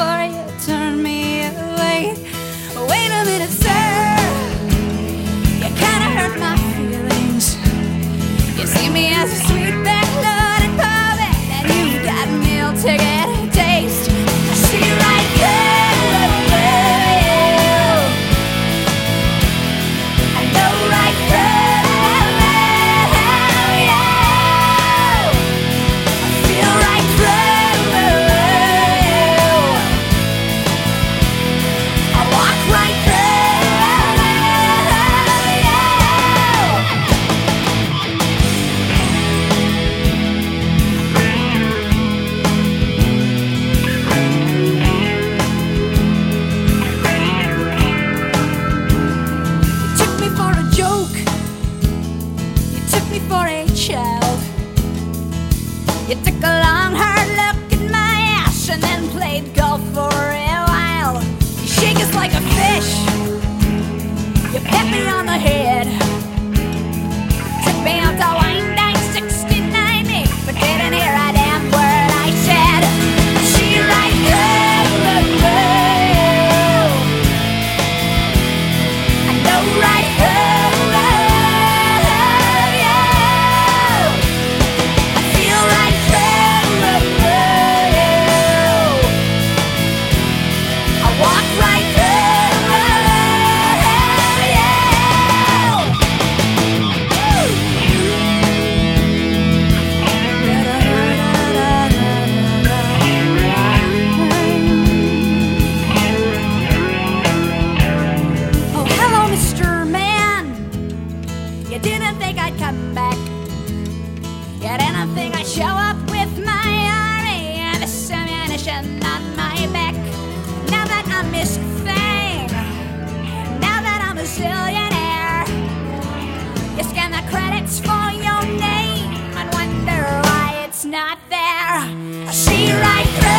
before you turn me away. Wait a minute, sir, you kinda hurt my feelings. You see me as a sweet back-loaded puppet, and you've got meal ticket taste. I see right through you. I know right through you. I feel right through you. I walk right through you. You took me for a joke. You took me for a child. You took a long hard look at my ass and then played golf for a while. You shake us like a fish. You pat me on the head. Took me out to Wine Dine 69 me, but didn't hear a damn word I said. See right through you. I know right through you. I feel right through you. I walk right through you. Oh, hello, Mr. Man. You didn't think I'd come back. You didn't think I'd show up with my army and this ammunition on my back. Now that I'm Miss Thing, now that I'm a zillionaire, you scan the credits for your name and wonder why it's not there. I see right through